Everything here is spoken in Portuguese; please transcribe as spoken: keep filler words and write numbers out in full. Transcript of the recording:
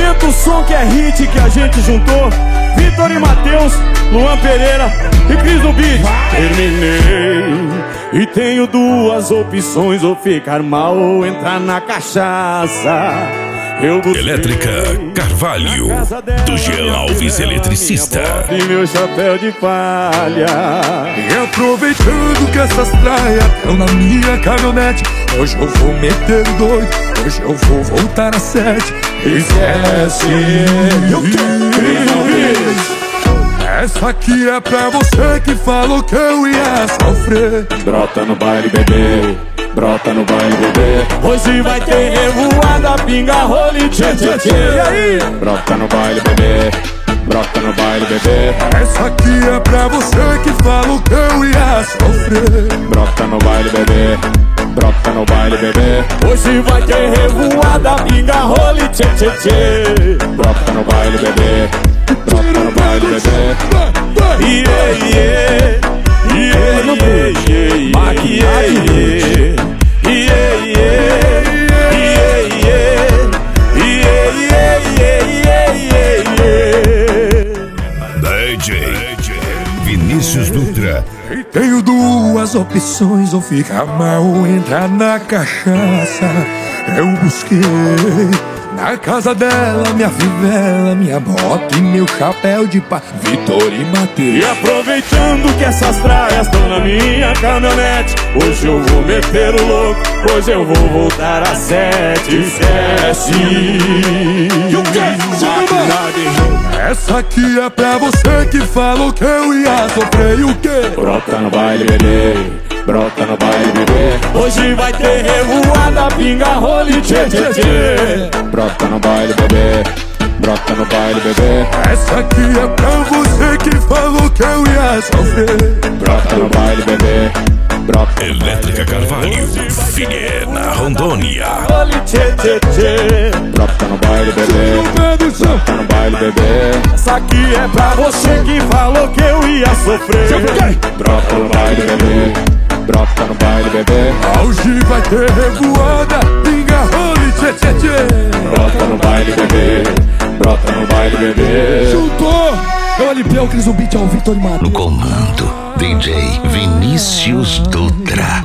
Aumenta o som que é hit que a gente juntou. Vitor e Matheus, Luan Pereira e Cris do Beat. Terminei e tenho duas opções: ou ficar mal ou entrar na cachaça. Eu Elétrica Carvalho, do Jean Alves Eletricista. E meu chapéu de palha. E aproveitando que essas praias estão na minha caminhonete, hoje eu vou meter o doido, hoje eu vou voltar às sete. Esquece. Essa aqui é pra você que falou que eu ia sofrer. Brota no baile, bebê. Brota no baile, bebê. Hoje vai ter revoada, pinga, role, tchê, tchê, tchê. E aí? Brota no baile, bebê. Brota no baile, bebê. Essa aqui é pra você que falou que eu ia sofrer. Brota no baile, bebê. Brota no baile, bebê. Hoje vai ter revoada, pinga, role, tchê, tchê, tchê. Brota no baile, bebê. Brota no baile, bebê. Yeah, yeah. Yeah, yeah, yeah, yeah, D J Vinícius Dutra. E tenho duas opções: ou ficar mal ou entrar na cachaça. Eu busquei na casa dela minha fivela, minha bota e meu chapéu de pá. Vitor e Matheus. E aproveitando que essas praias estão na minha caminhonete, hoje eu vou meter o louco, hoje eu vou voltar às sete. Esquece. Essa aqui é pra você que falou que eu ia sofrer. E o quê? Brota no baile, bebê. Brota no baile, bebê. Hoje vai ter revoada, pinga, role, tchê, tchê, tchê. Brota no baile, bebê. Brota no baile, bebê. Essa aqui é pra você que falou que eu ia sofrer. Brota no baile, bebê. Brota. Elétrica Carvalho, Figueira, Rondônia. Role, tchê, tchê, tchê. Brota no baile, bebê. Brota no baile, bebê. Essa aqui é pra você que falou que eu ia sofrer. Brota no baile, bebê. Brota no baile, bebê. Hoje vai ter revoada, pinga, role, tchê, tchê, tchê. Brota no baile, bebê. Brota no baile, bebê. Juntou! Eu L P, o Cris do Beat, ao Vitor e Matheus. No comando, D J Vinícius Dutra.